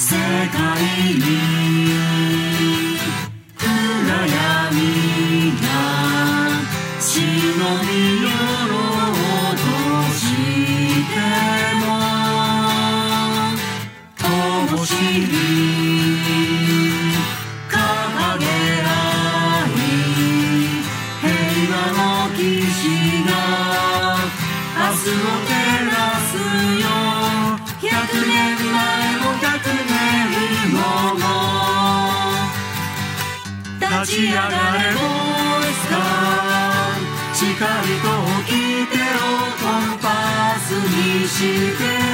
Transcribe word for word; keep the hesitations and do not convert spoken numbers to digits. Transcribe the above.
世界に暗闇が忍び寄ろうとしても灯火に掲げ合い平和の騎士が明日を照らすよ。百年前も百年後も立ち上がれボーイスカー、光と掟をコンパスにして